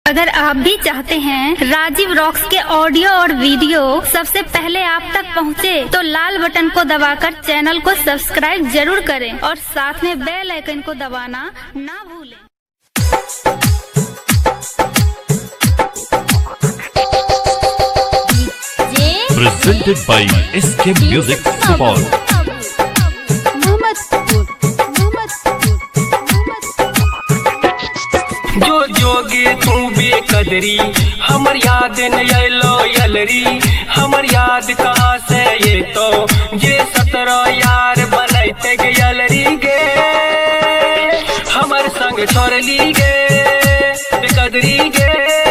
अगर आप भी चाहते हैं राजीव रॉक्स के ऑडियो और वीडियो सबसे पहले आप तक पहुंचे, तो लाल बटन को दबाकर चैनल को सब्सक्राइब जरूर करें और साथ में बेल आइकन को दबाना ना भूलें। Presented by SK Music Support। जो जोगे तू बेकदरी हमर याद न आइलो यलरी, हमर याद कहाँ से ये तो जे 17 यार बनैते गे यलरी गे, हमर संग छोड़ली गे बेकदरी गे,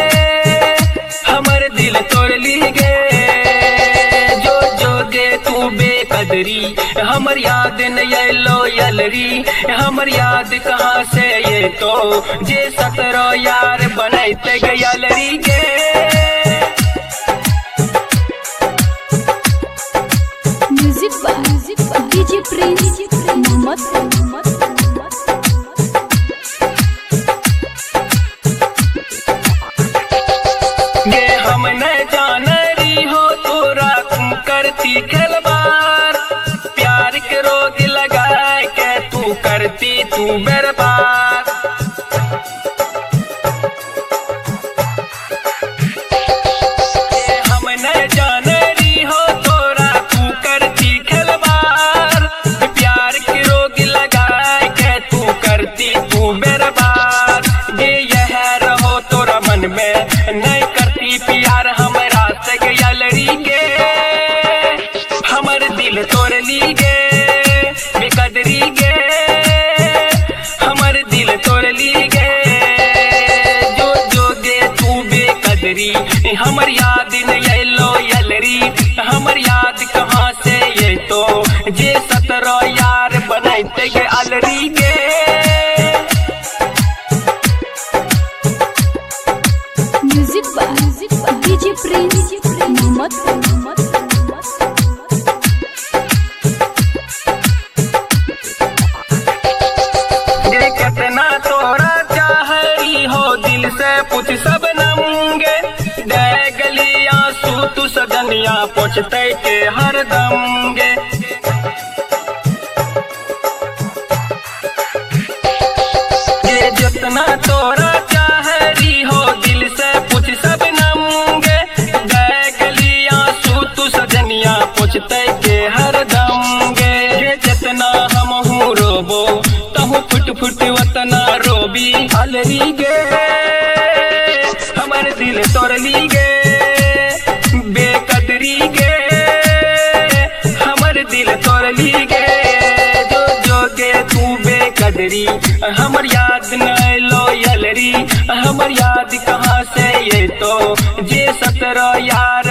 हमर दिल तोड़ली गे। जो जोगे तू बेकदरी हमर याद न आइलो यलरी, हमर याद कहाँ से ये तो जे 17 यार बनैते गे यलरी गे। Music DJ Prince Mohammad. गे हम न जानरी हो तोरा तुम करती खिलवाड़, प्यार के रोग लगाए के तू करती तू बर्बाद। गे हम न जानरी हो तोरा तू करती खिलवाड़, प्यार के रोग लगाए के तू करती तू बर्बाद। गे यह रहो तोरा मन में नहीं करती प्यार हमरा से गे यलरी गे, हमर दिल तोड़ली गे बेकदरी गे, हमर दिल तोड़ली गे। जो जोगे तू बेकदरी हमर याद न आइलो यलरी, हमर याद कहाँ से ये तो जे 17 यार बनैते गे अलरी गे। Music DJ Prince Mohammad. गे कितना तोरा चाहरी हो दिल से पूछ सब नमगे, दे गली आंसू तू सजनिया पोछते के हर दम गे। गे जितना तोरा चाहरी हो दिल से पूछ सब नमगे, दे गली आंसू तू सजनिया पोछते के हर दम गे। गे जितना हम हूँ रोबो तहु फुट फुट वतना रोबी अलरी गे, हमर दिल तोड़ली गे बेकदरी गे, हमर दिल तोड़ली गे। जो जोगे तू बेकदरी हमर याद न आइलो यलरी, हमर याद कहाँ से ये तो जे 17 यार